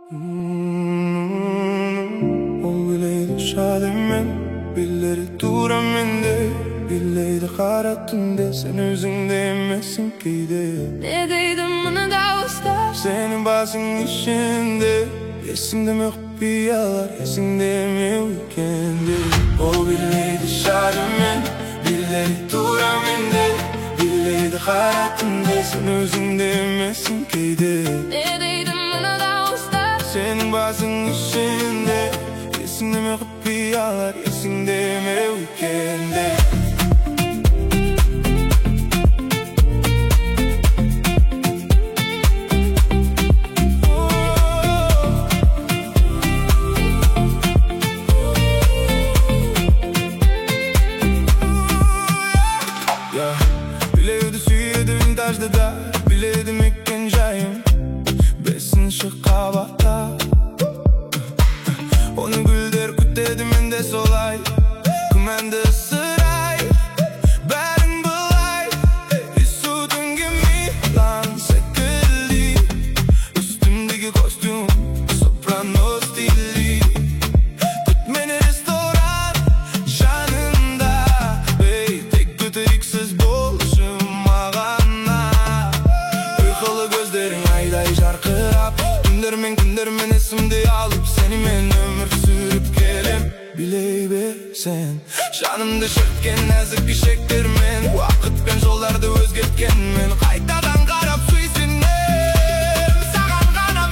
O bileydi şademen, billeri duran mende, bileydi karatında, sen özünde emmesin kıydı. Ne deydim bana da usta, senin basın işinde, esinde mi hüppiyalar, esinde mi weekendi. O bileydi şademen, billeri duran mende, bileydi karatında, sen özünde emmesin kıydı. ne deydim bana da usta, senin basın işinde, esinde mi hüppiyalar, esinde mi weekendi. Bileydi suyuydu vintajda da, bileydi mekkencayım besin şıkkabata. Onu gülder küttedim en de solay, kümende sıray, berin bulay. Üstün gibi lan sekildi, üstümdeki kostüm soprano stili. Tutmeni restoran canında, bey tek götürüksüz boluşum ağana. Uykalı gözlerin ayday şarkırap, gündürmen esimde alıp seni men ömür sürüp gelem. Biley be sen canımda şötken nazik işeklermen, vakıtken yollarda özgetken men kaytadan karap su isinem sagan kanam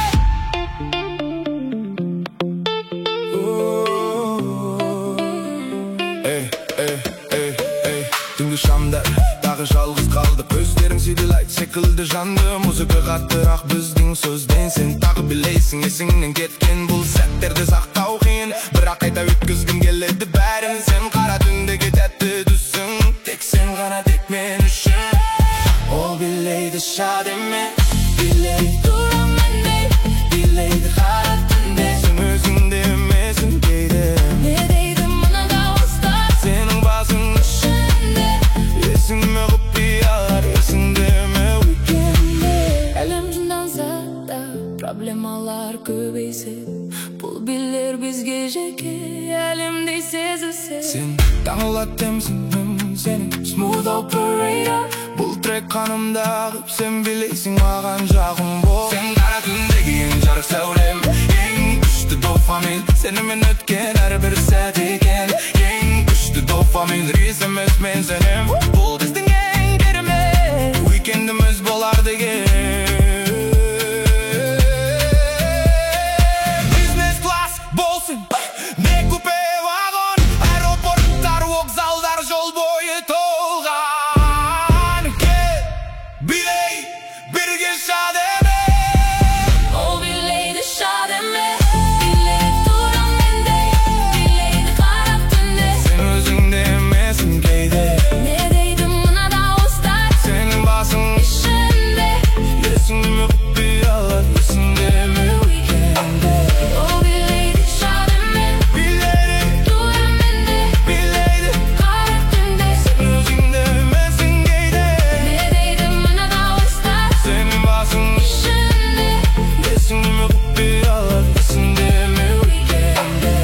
Dün Şam'da dağı жалғыз қалды, көздерің сүйділайт секілді жанды. Музыка қаттырақ біздің сөзден, сен тағы білейсің есіңнен кеткен бұл сәттерді сақтау қиын, бірақ қайта өткізгім келеді бәрін. Сен қара түндегі тәтті түсің, тек сен ғана, тек мен үшін. Ол білейді шат емес, білейді duran mende, білейді қара түнде, сен өзіңде емесің кейде. ne deydim bana da usta, Senin basın şimdi esinde mi hüppiyalar, esinde mi weekendi. Elimden da problemalar köbeyse, bul bilir biz geceki elimde sezilse. Sen dağılat temsinim senin smooth operator. Bu track kanımda akıp sen bileysin mağan жағым бол. Sen kara tündeki en жарық сәулем, en күшті дофамин, сенімен өткен әрбір сәт екен. En күшті дофамин, рис емес мен сенем, бұл біздің ең керемет уикендіміз болар деген. Business class болсын, не купе вагон, аэропорттар, вокзалдар жол бойы толған. Кел, билей, бірге шат eme. O bileydi şademe, bileydi duran mende, bileydi kara tünde. Sen özünde emmesin кейде, Ne deydim bana da usta, senin basın şimdi esinde mi hüppiyalar, esinde mi weekendi. o bileydi şademe, Bileydi, duran mende, bileydi, kara tünde. sen özünde emmesin кейде. Ne deydim bana da usta, Senin basın şimdi esinde mi hüppiyalar, esinde mi weekendi.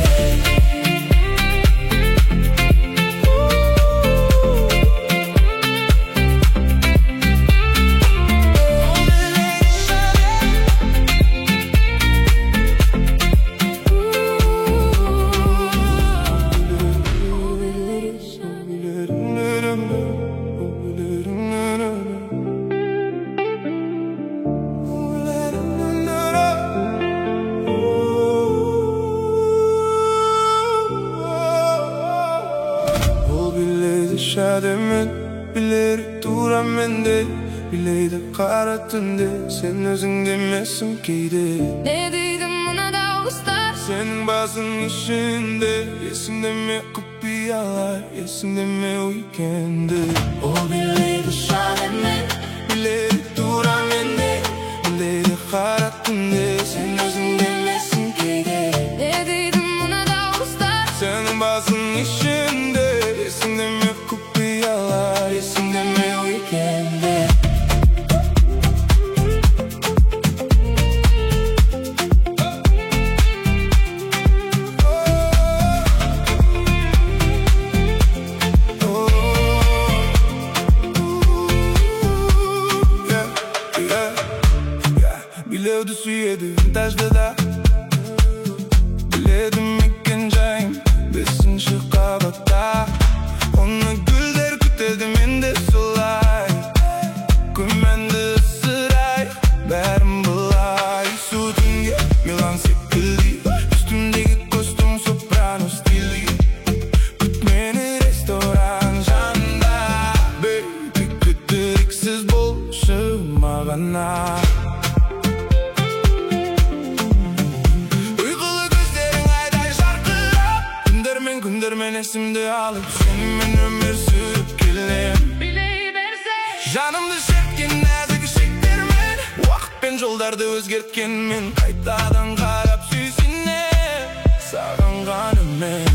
O bileydi şademen, bileri duran mende, bileydi kara tünde, sen özünde emmesin кейде. Ne deydim bana da usta, Senin basın işinde, esinde mi hüppiyalar, esinde mi weekendi. O bileydi şademe, bileri duran mende, bileydi kara tünde, sen özünde emmesin кейде. ne deydim bana da usta, Senin basın işinde, esinde mi hüppiyalar, esinde mi weekendi. Bilevdi suyedi vintajda da Biledim ikkenjayım 5-nji qavatda Onu gülder kütedi mende solay Күмәнді ысырай бәрін былай Судынге Милан секілді Үстімдегі костюм сопрано стилі Күт мені ресторан жанында Бейбі күтіріксіз болшы мағана Ұйқылы көздерің айдай жарқырап Күндермен есімді алып Сенімен өмір сүріп келем Жанымды шерткен нәзік шектермен Уақытпен жолдарды өзгерткен мен Қайтадан қарап сүйсіне Сағынғанымен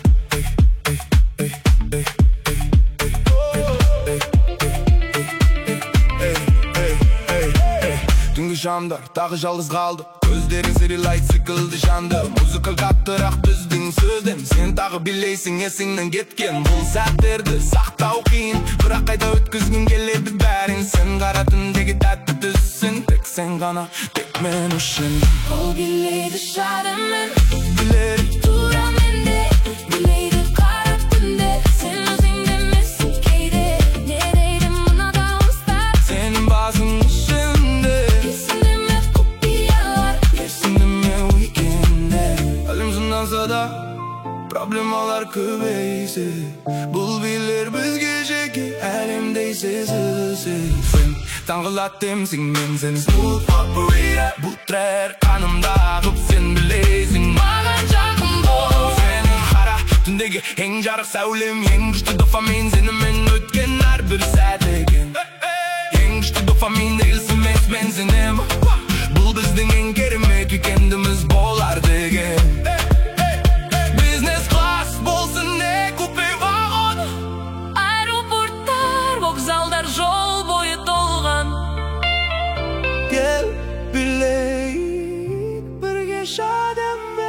Түнгі шамдар тағы жалғыз қалды Көздерің зірилай сықылды жанды Музыкал қаттырақ біздің сөзден Сен тағы білейсің есіңнен кеткен Бұл сәттерді сақтау қиын Бірақ қайта өткізгім келеді бәрін Сен қара түндегі тәтті түссің Тек сен ғана, тек мен үшін Ол билейді шадымын Білері тура менде Билейді қара түнде Сен өзіңді емессің кейде Не дейді мына дауыстар Сенің басың ішінде Есіңде ме құпиялар Есіңде ме уикендер Әлем жынданса да Проблемалар көбейсе Бұл билер бізге жеке әлемдей сезілсе Сен таңғылат демсің мен сен Smooth operator Бұл трәр қанымда ағып сен білейсің Маған жақын бол Сенің қара түндегі ең жарық сәулем Ең күшті дофамин сенімен өткен әрбір сәт екен Ең күшті дофамин дейілсін мен сенем Бұл біздің ең керемет уикендіміз болар деген Бизнес класс болсын не купе вагон Аэропорттар, вокзалдар жол бойы толған Кел білейік бірге шадыммен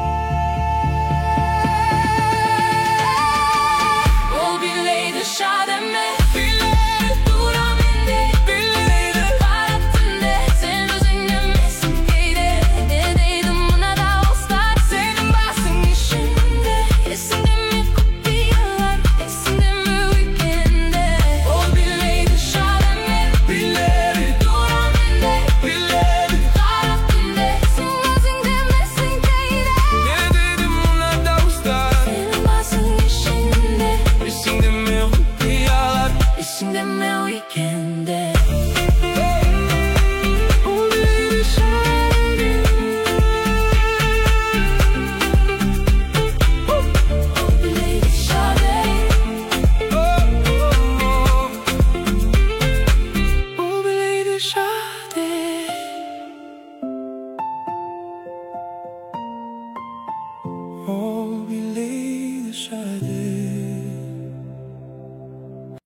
Ол билейді шадыммен Билейді тура менде Билейді қара түнде Сен өзіңді емессің кейде Не дейді мына дауыстар Сенің басың ішінде Есіңде ме құпиялар Есіңде ме уикендер Ол билейді шадыммен Билері тура менде біледі Қара түнде Сен өзіңді емессің кейде Не дейді мына дауыстар Сенің басың ішінде Есіңде ме құпиялар Есіңде ме уикендер